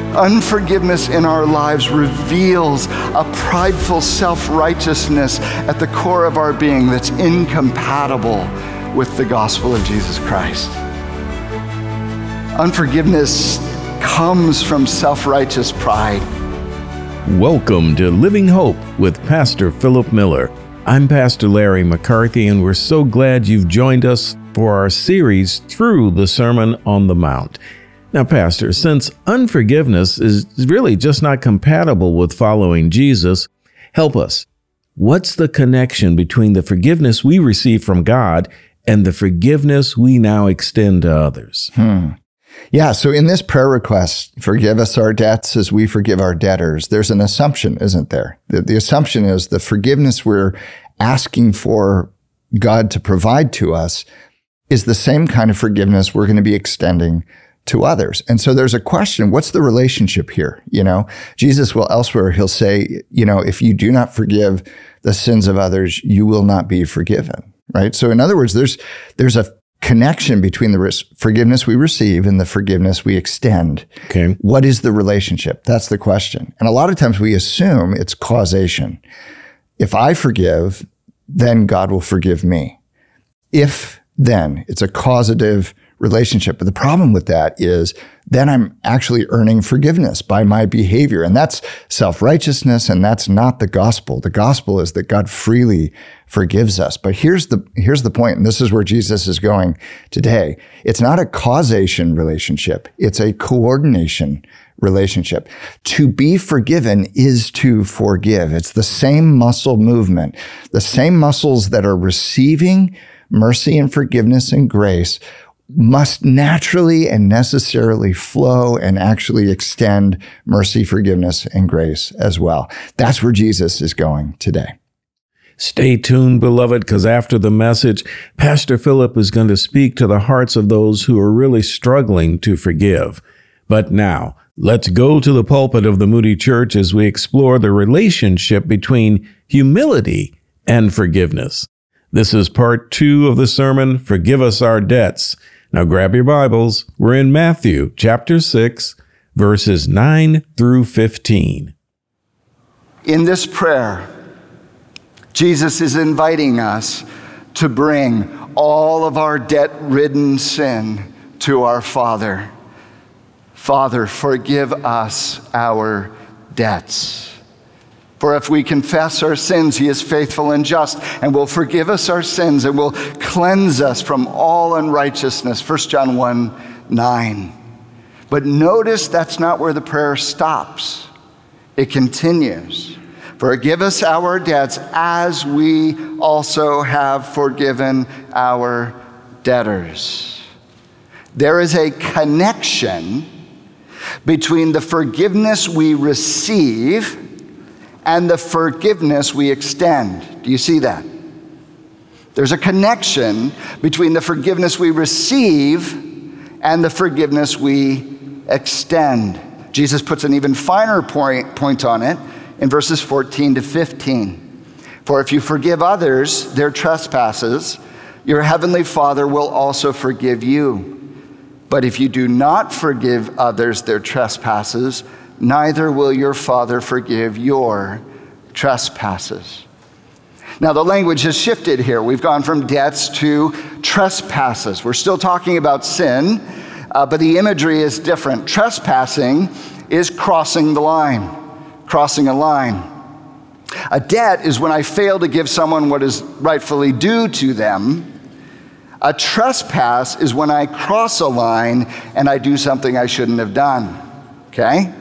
Unforgiveness in our lives reveals a prideful self-righteousness at the core of our being that's incompatible with the gospel of Jesus Christ. Unforgiveness comes from self-righteous pride. Welcome to Living Hope with Pastor Philip Miller. I'm Pastor Larry McCarthy, and we're so glad you've joined us for our series through the Sermon on the Mount. Now, Pastor, since unforgiveness is really just not compatible with following Jesus, help us. What's the connection between the forgiveness we receive from God and the forgiveness we now extend to others? Yeah, so in this prayer request, forgive us our debts as we forgive our debtors, there's an assumption, isn't there? The assumption is the forgiveness we're asking for God to provide to us is the same kind of forgiveness we're going to be extending to others. And so there's a question, what's the relationship here? Jesus will elsewhere, he'll say, if you do not forgive the sins of others, you will not be forgiven, right? So in other words, there's a connection between the forgiveness we receive and the forgiveness we extend. Okay. What is the relationship? That's the question. And a lot of times we assume it's causation. If I forgive, then God will forgive me. Then it's a causative relationship. But the problem with that is then I'm actually earning forgiveness by my behavior. And that's self-righteousness, and that's not the gospel. The gospel is that God freely forgives us. But here's the point, and this is where Jesus is going today. It's not a causation relationship. It's a coordination relationship. To be forgiven is to forgive. It's the same muscle movement. The same muscles that are receiving mercy and forgiveness and grace must naturally and necessarily flow and actually extend mercy, forgiveness, and grace as well. That's where Jesus is going today. Stay tuned, beloved, because after the message, Pastor Philip is going to speak to the hearts of those who are really struggling to forgive. But now, let's go to the pulpit of the Moody Church as we explore the relationship between humility and forgiveness. This is part 2 of the sermon, Forgive Us Our Debts. Now grab your Bibles. We're in Matthew chapter 6, verses 9 through 15. In this prayer, Jesus is inviting us to bring all of our debt-ridden sin to our Father. Father, forgive us our debts. For if we confess our sins, he is faithful and just and will forgive us our sins and will cleanse us from all unrighteousness. 1 John 1:9. But notice that's not where the prayer stops. It continues. Forgive us our debts as we also have forgiven our debtors. There is a connection between the forgiveness we receive and the forgiveness we extend. Do you see that? There's a connection between the forgiveness we receive and the forgiveness we extend. Jesus puts an even finer point on it in verses 14 to 15. For if you forgive others their trespasses, your heavenly Father will also forgive you. But if you do not forgive others their trespasses, neither will your Father forgive your trespasses. Now, the language has shifted here. We've gone from debts to trespasses. We're still talking about sin, but the imagery is different. Trespassing is crossing the line, crossing a line. A debt is when I fail to give someone what is rightfully due to them. A trespass is when I cross a line and I do something I shouldn't have done, okay?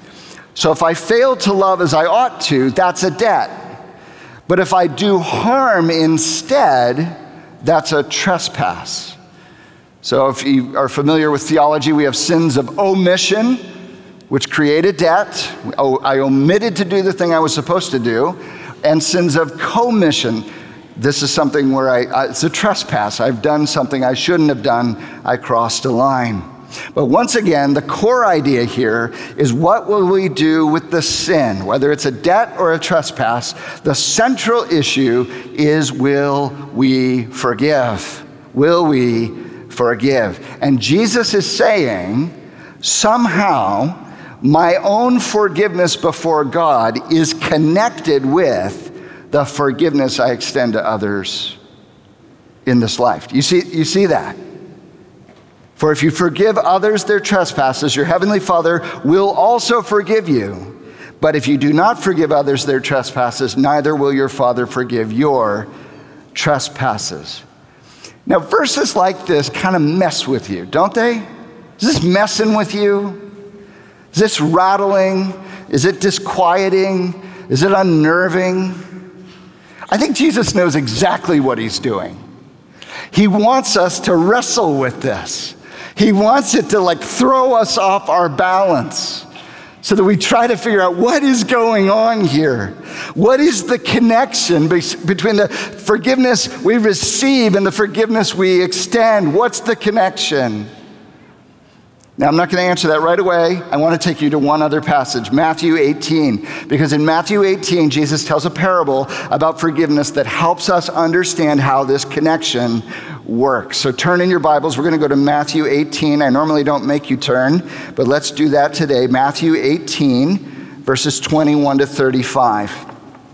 So if I fail to love as I ought to, that's a debt. But if I do harm instead, that's a trespass. So if you are familiar with theology, we have sins of omission, which create a debt. I omitted to do the thing I was supposed to do. And sins of commission. This is something where it's a trespass. I've done something I shouldn't have done. I crossed a line. But once again, the core idea here is what will we do with the sin? Whether it's a debt or a trespass, the central issue is, will we forgive? Will we forgive? And Jesus is saying, somehow, my own forgiveness before God is connected with the forgiveness I extend to others in this life. You see that? For if you forgive others their trespasses, your heavenly Father will also forgive you. But if you do not forgive others their trespasses, neither will your Father forgive your trespasses. Now, verses like this kind of mess with you, don't they? Is this messing with you? Is this rattling? Is it disquieting? Is it unnerving? I think Jesus knows exactly what he's doing. He wants us to wrestle with this. He wants it to throw us off our balance so that we try to figure out what is going on here. What is the connection between the forgiveness we receive and the forgiveness we extend? What's the connection? Now, I'm not going to answer that right away. I want to take you to one other passage, Matthew 18, because in Matthew 18, Jesus tells a parable about forgiveness that helps us understand how this connection works. So turn in your Bibles. We're going to go to Matthew 18. I normally don't make you turn, but let's do that today. Matthew 18, verses 21 to 35.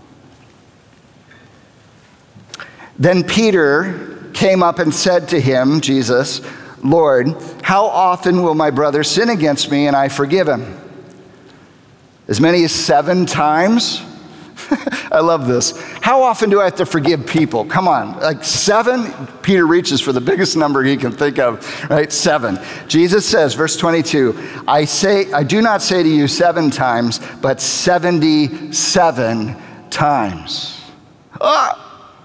Then Peter came up and said to him, Jesus, Lord, how often will my brother sin against me and I forgive him? As many as 7 times? I love this. How often do I have to forgive people? Come on, 7? Peter reaches for the biggest number he can think of, right? 7. Jesus says, verse 22, I do not say to you 7 times, but 77 times. Ah!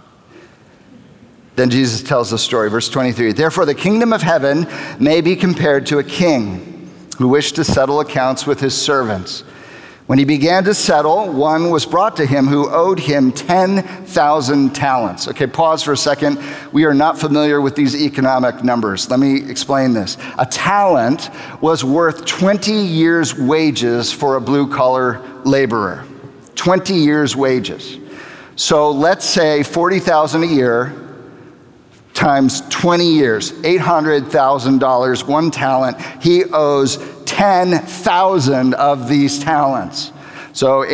Then Jesus tells the story, verse 23. Therefore, the kingdom of heaven may be compared to a king who wished to settle accounts with his servants. When he began to settle, one was brought to him who owed him 10,000 talents. Okay, pause for a second. We are not familiar with these economic numbers. Let me explain this. A talent was worth 20 years' wages for a blue-collar laborer. 20 years' wages. So let's say 40,000 a year times 20 years, $800,000, 1 talent. He owes 10,000 of these talents. So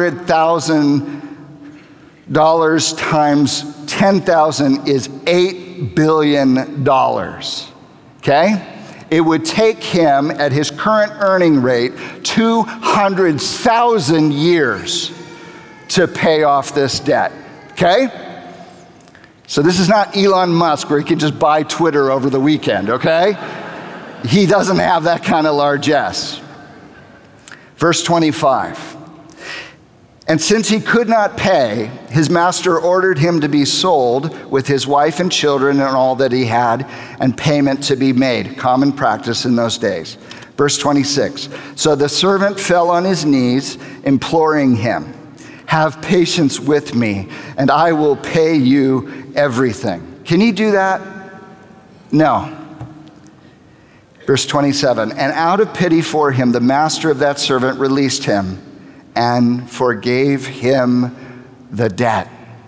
$800,000 times 10,000 is $8 billion. Okay? It would take him, at his current earning rate, 200,000 years to pay off this debt. Okay? So this is not Elon Musk where he can just buy Twitter over the weekend, okay? He doesn't have that kind of largesse. Verse 25. And since he could not pay, his master ordered him to be sold with his wife and children and all that he had, and payment to be made. Common practice in those days. Verse 26. So the servant fell on his knees, imploring him, have patience with me, and I will pay you everything. Can he do that? No. Verse 27, and out of pity for him, the master of that servant released him and forgave him the debt.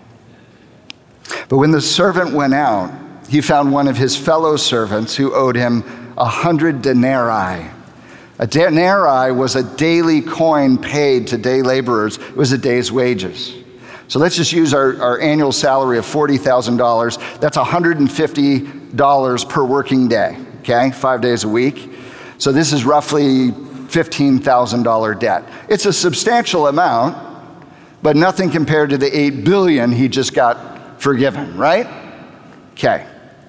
But when the servant went out, he found one of his fellow servants who owed him 100 denarii. A denarii was a daily coin paid to day laborers. It was a day's wages. So let's just use our annual salary of $40,000. That's $150 per working day, okay? 5 days a week. So this is roughly $15,000 debt. It's a substantial amount, but nothing compared to the $8 billion he just got forgiven, right? Okay.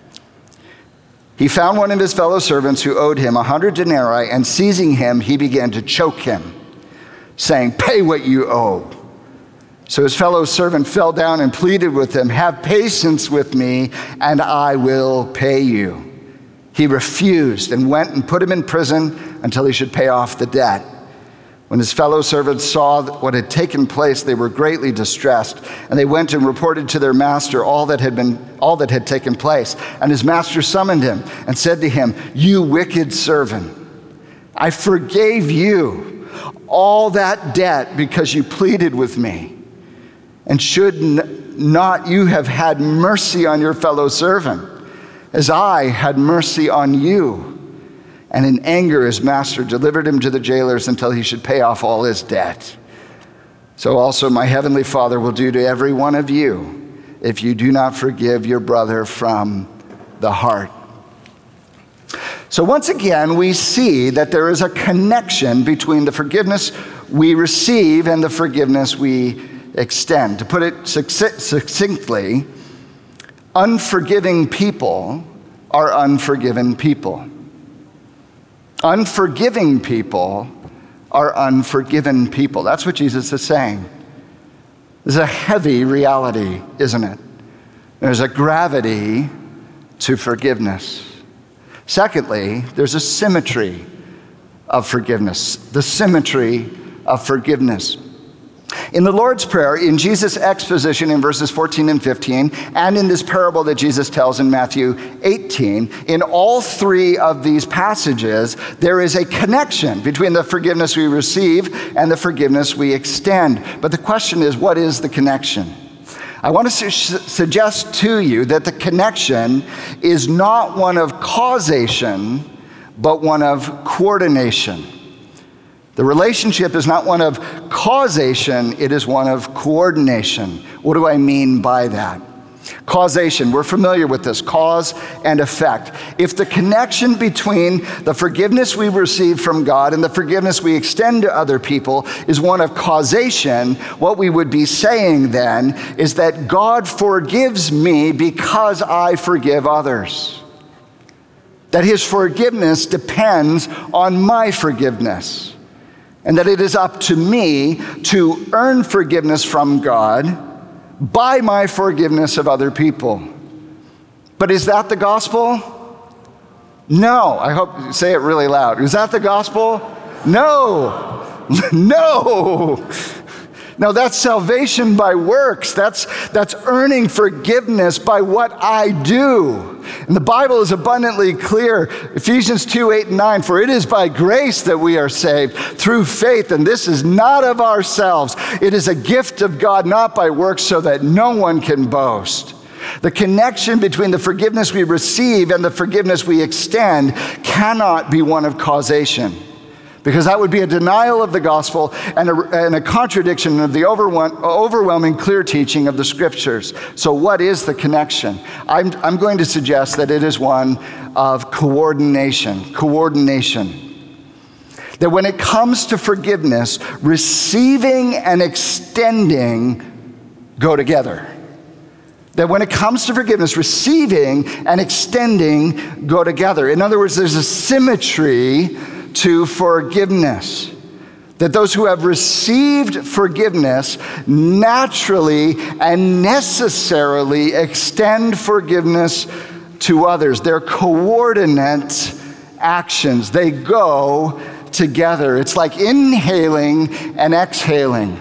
He found one of his fellow servants who owed him 100 denarii, and seizing him, he began to choke him, saying, pay what you owe. So his fellow servant fell down and pleaded with him, have patience with me, and I will pay you. He refused and went and put him in prison until he should pay off the debt. When his fellow servants saw what had taken place, they were greatly distressed, and they went and reported to their master all that had taken place. And his master summoned him and said to him, you wicked servant, I forgave you all that debt because you pleaded with me. And should not you have had mercy on your fellow servant, as I had mercy on you? and in anger his master delivered him to the jailers until he should pay off all his debt. So also my heavenly Father will do to every one of you if you do not forgive your brother from the heart. So once again, we see that there is a connection between the forgiveness we receive and the forgiveness we extend. To put it succinctly, unforgiving people are unforgiven people. Unforgiving people are unforgiven people. That's what Jesus is saying. This is a heavy reality, isn't it? There's a gravity to forgiveness. Secondly, there's a symmetry of forgiveness. The symmetry of forgiveness. In the Lord's Prayer, in Jesus' exposition in verses 14 and 15, and in this parable that Jesus tells in Matthew 18, in all three of these passages, there is a connection between the forgiveness we receive and the forgiveness we extend. But the question is, what is the connection? I want to suggest to you that the connection is not one of causation, but one of coordination. The relationship is not one of causation, it is one of coordination. What do I mean by that? Causation, we're familiar with this, cause and effect. If the connection between the forgiveness we receive from God and the forgiveness we extend to other people is one of causation, what we would be saying then is that God forgives me because I forgive others. That his forgiveness depends on my forgiveness. And that it is up to me to earn forgiveness from God by my forgiveness of other people. But is that the gospel? No. I hope you say it really loud. Is that the gospel? No. No. No, that's salvation by works. That's earning forgiveness by what I do. And the Bible is abundantly clear. Ephesians 2, 8, and 9, for it is by grace that we are saved through faith, and this is not of ourselves. It is a gift of God, not by works, so that no one can boast. The connection between the forgiveness we receive and the forgiveness we extend cannot be one of causation, because that would be a denial of the gospel and a contradiction of the overwhelming clear teaching of the scriptures. So what is the connection? I'm going to suggest that it is one of coordination. That when it comes to forgiveness, receiving and extending go together. That when it comes to forgiveness, receiving and extending go together. In other words, there's a symmetry to forgiveness. That those who have received forgiveness naturally and necessarily extend forgiveness to others. They're coordinate actions. They go together. It's like inhaling and exhaling.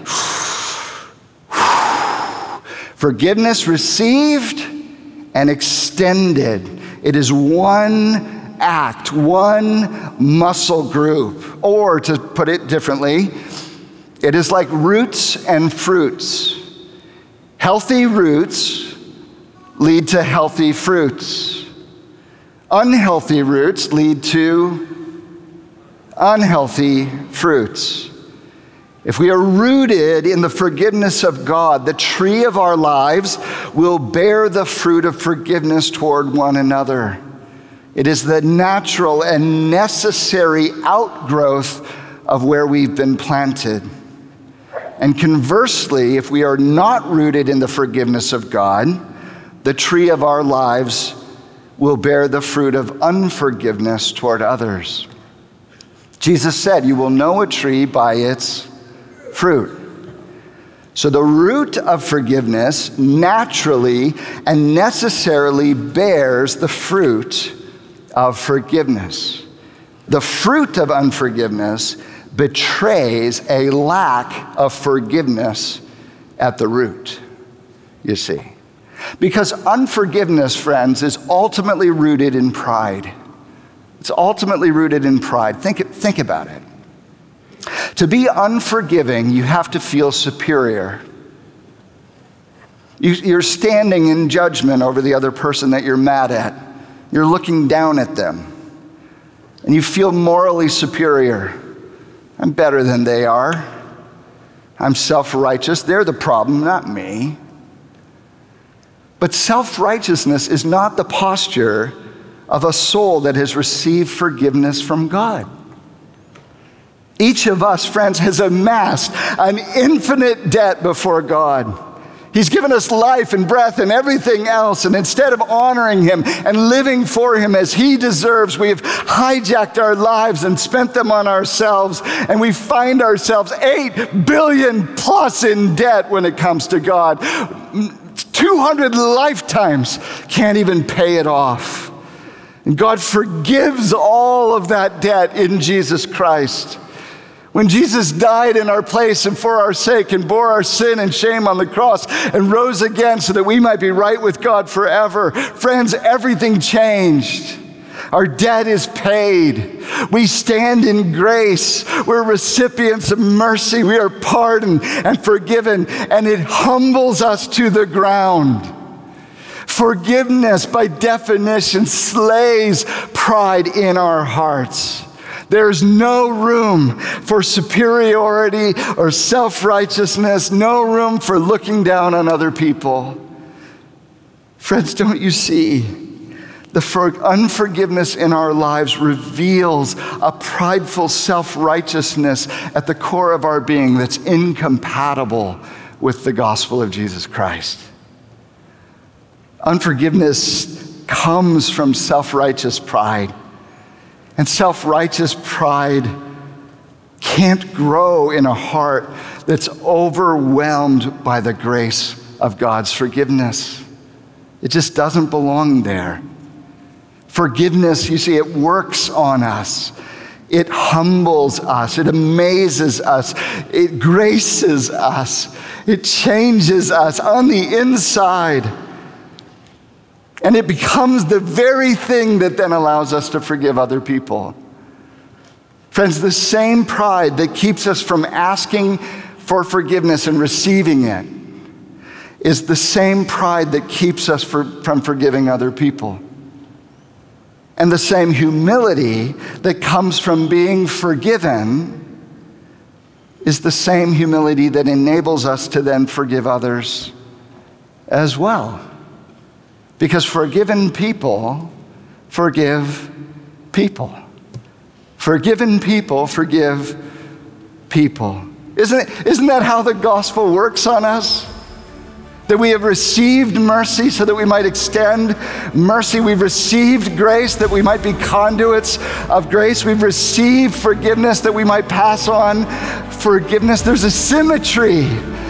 Forgiveness received and extended. It is one act, one muscle group. Or to put it differently, it is like roots and fruits. Healthy roots lead to healthy fruits. Unhealthy roots lead to unhealthy fruits. If we are rooted in the forgiveness of God, the tree of our lives will bear the fruit of forgiveness toward one another. It is the natural and necessary outgrowth of where we've been planted. And conversely, if we are not rooted in the forgiveness of God, the tree of our lives will bear the fruit of unforgiveness toward others. Jesus said, "You will know a tree by its fruit." So the root of forgiveness naturally and necessarily bears the fruit of forgiveness. The fruit of unforgiveness betrays a lack of forgiveness at the root, you see. Because unforgiveness, friends, is ultimately rooted in pride. It's ultimately rooted in pride. Think about it. To be unforgiving, you have to feel superior. You're standing in judgment over the other person that you're mad at. You're looking down at them. and you feel morally superior. I'm better than they are. I'm self-righteous. They're the problem, not me. But self-righteousness is not the posture of a soul that has received forgiveness from God. Each of us, friends, has amassed an infinite debt before God. He's given us life and breath and everything else, and instead of honoring him and living for him as he deserves, we have hijacked our lives and spent them on ourselves, and we find ourselves 8 billion plus in debt when it comes to God. 200 lifetimes can't even pay it off. And God forgives all of that debt in Jesus Christ. When Jesus died in our place and for our sake and bore our sin and shame on the cross and rose again so that we might be right with God forever, friends, everything changed. Our debt is paid. We stand in grace. We're recipients of mercy. We are pardoned and forgiven, and it humbles us to the ground. Forgiveness, by definition, slays pride in our hearts. There's no room for superiority or self-righteousness, no room for looking down on other people. Friends, don't you see? The unforgiveness in our lives reveals a prideful self-righteousness at the core of our being that's incompatible with the gospel of Jesus Christ. Unforgiveness comes from self-righteous pride. And self-righteous pride can't grow in a heart that's overwhelmed by the grace of God's forgiveness. It just doesn't belong there. Forgiveness, you see, it works on us. It humbles us. It amazes us. It graces us. It changes us on the inside. And it becomes the very thing that then allows us to forgive other people. Friends, the same pride that keeps us from asking for forgiveness and receiving it is the same pride that keeps us from forgiving other people. And the same humility that comes from being forgiven is the same humility that enables us to then forgive others as well. Because forgiven people forgive people. Forgiven people forgive people. Isn't that how the gospel works on us? That we have received mercy so that we might extend mercy. We've received grace that we might be conduits of grace. We've received forgiveness that we might pass on forgiveness. There's a symmetry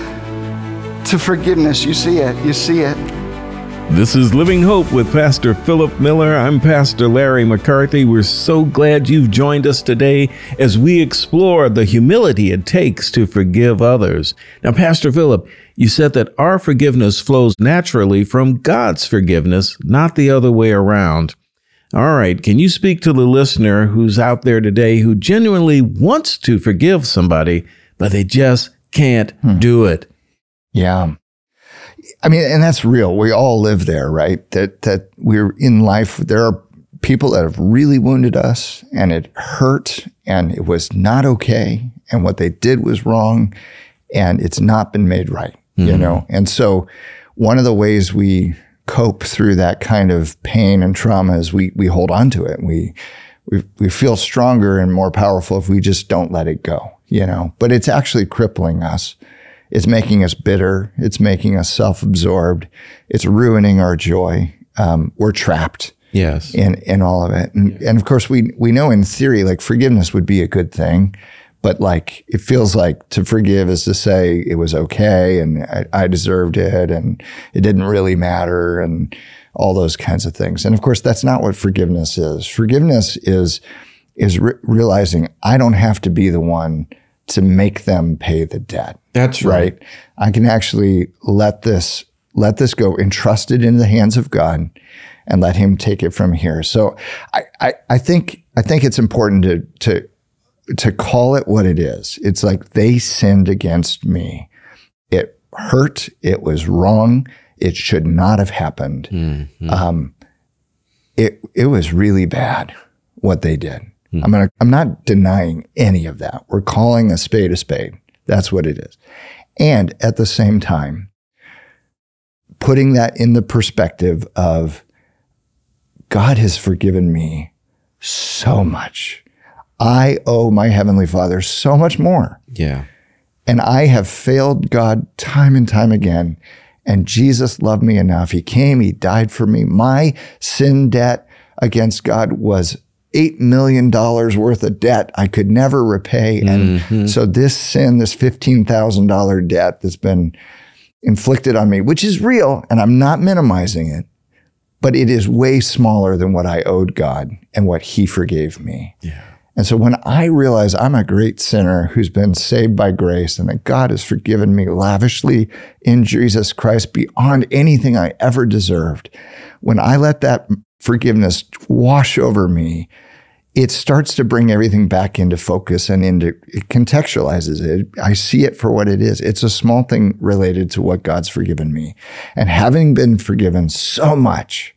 to forgiveness. You see it. You see it. This is Living Hope with Pastor Philip Miller. I'm Pastor Larry McCarthy. We're so glad you've joined us today as we explore the humility it takes to forgive others. Now, Pastor Philip, you said that our forgiveness flows naturally from God's forgiveness, not the other way around. All right, can you speak to the listener who's out there today who genuinely wants to forgive somebody, but they just can't do it? Yeah. I mean, and that's real. We all live there, right? That we're in life. There are people that have really wounded us, and it hurt, and it was not okay, and what they did was wrong, and it's not been made right, you know? And so one of the ways we cope through that kind of pain and trauma is we hold on to it. We feel stronger and more powerful if we just don't let it go, you know? But it's actually crippling us. It's making us bitter. It's making us self-absorbed. It's ruining our joy. We're trapped. Yes. In all of it. And of course, we know in theory, like forgiveness would be a good thing, but like it feels like to forgive is to say it was okay and I deserved it and it didn't really matter and all those kinds of things. And of course, that's not what forgiveness is. Forgiveness is realizing I don't have to be the one to make them pay the debt. That's right. I can actually let this go, entrust it in the hands of God, and let Him take it from here. So I think it's important to call it what it is. It's like they sinned against me. It hurt. It was wrong. It should not have happened. Mm-hmm. It was really bad what they did. I'm not denying any of that. We're calling a spade a spade. That's what it is. And at the same time, putting that in the perspective of God has forgiven me so much. I owe my Heavenly Father so much more. Yeah. And I have failed God time and time again. And Jesus loved me enough. He came, he died for me. My sin debt against God was $8 million worth of debt I could never repay. And so this sin, this $15,000 debt that's been inflicted on me, which is real, and I'm not minimizing it, but it is way smaller than what I owed God and what he forgave me. Yeah. And so when I realize I'm a great sinner who's been saved by grace and that God has forgiven me lavishly in Jesus Christ beyond anything I ever deserved, when I let that forgiveness wash over me, it starts to bring everything back into focus and it contextualizes it. I see it for what it is. It's a small thing related to what God's forgiven me. And having been forgiven so much,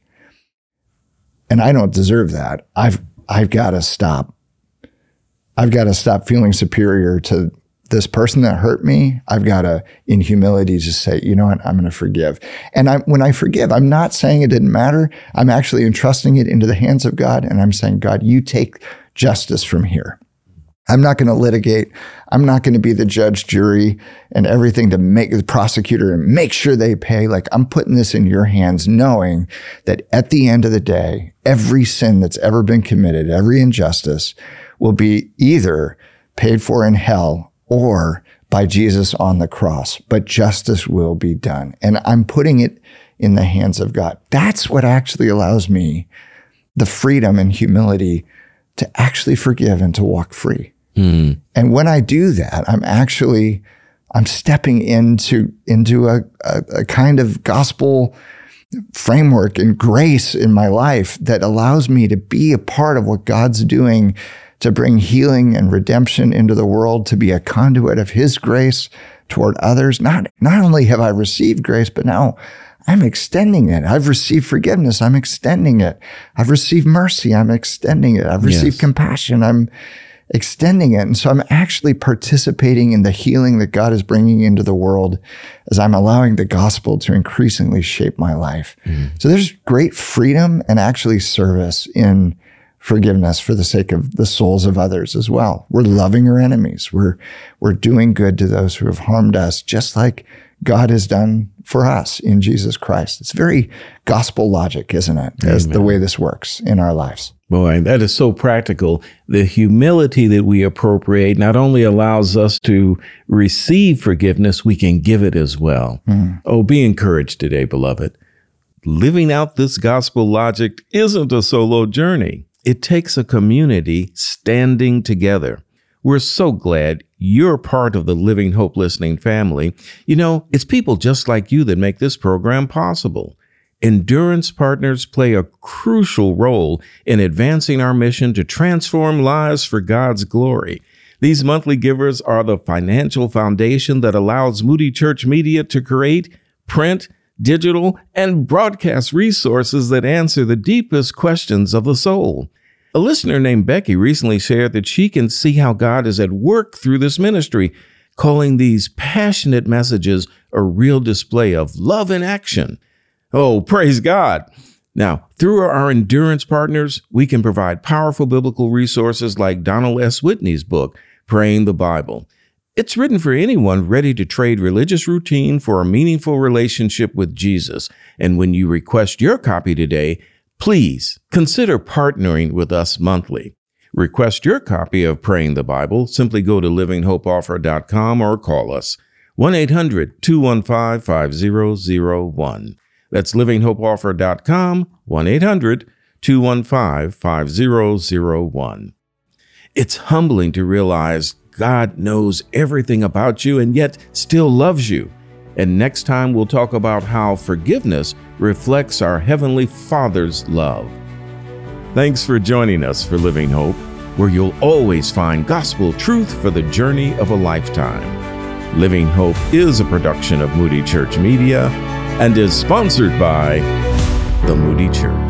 and I don't deserve that, I've got to stop. I've got to stop feeling superior to this person that hurt me. I've got to, in humility, just say, you know what, I'm going to forgive. And when I forgive, I'm not saying it didn't matter. I'm actually entrusting it into the hands of God. And I'm saying, God, you take justice from here. I'm not going to litigate. I'm not going to be the judge, jury, and everything to make the prosecutor and make sure they pay. Like, I'm putting this in your hands, knowing that at the end of the day, every sin that's ever been committed, every injustice will be either paid for in hell or by Jesus on the cross, but justice will be done. And I'm putting it in the hands of God. That's what actually allows me the freedom and humility to actually forgive and to walk free. And when I do that, I'm stepping into a kind of gospel framework and grace in my life that allows me to be a part of what God's doing to bring healing and redemption into the world, to be a conduit of his grace toward others. Not only have I received grace, but now I'm extending it. I've received forgiveness. I'm extending it. I've received mercy. I'm extending it. I've received compassion. I'm extending it. And so I'm actually participating in the healing that God is bringing into the world as I'm allowing the gospel to increasingly shape my life. So there's great freedom and actually service in forgiveness for the sake of the souls of others as well. We're loving our enemies. We're doing good to those who have harmed us, just like God has done for us in Jesus Christ. It's very gospel logic, isn't it? As the way this works in our lives. Boy, that is so practical. The humility that we appropriate not only allows us to receive forgiveness, we can give it as well. Oh, be encouraged today, beloved. Living out this gospel logic isn't a solo journey. It takes a community standing together. We're so glad you're part of the Living Hope listening family. You know, it's people just like you that make this program possible. Endurance partners play a crucial role in advancing our mission to transform lives for God's glory. These monthly givers are the financial foundation that allows Moody Church Media to create, print, digital, and broadcast resources that answer the deepest questions of the soul. A listener named Becky recently shared that she can see how God is at work through this ministry, calling these passionate messages a real display of love in action. Oh, praise God. Now, through our endurance partners, we can provide powerful biblical resources like Donald S. Whitney's book, Praying the Bible. It's written for anyone ready to trade religious routine for a meaningful relationship with Jesus. And when you request your copy today, please consider partnering with us monthly. Request your copy of Praying the Bible. Simply go to livinghopeoffer.com or call us 1-800-215-5001. That's livinghopeoffer.com, 1-800-215-5001. It's humbling to realize God knows everything about you and yet still loves you. And next time we'll talk about how forgiveness reflects our Heavenly Father's love. Thanks for joining us for Living Hope, where you'll always find gospel truth for the journey of a lifetime. Living Hope is a production of Moody Church Media and is sponsored by the Moody Church.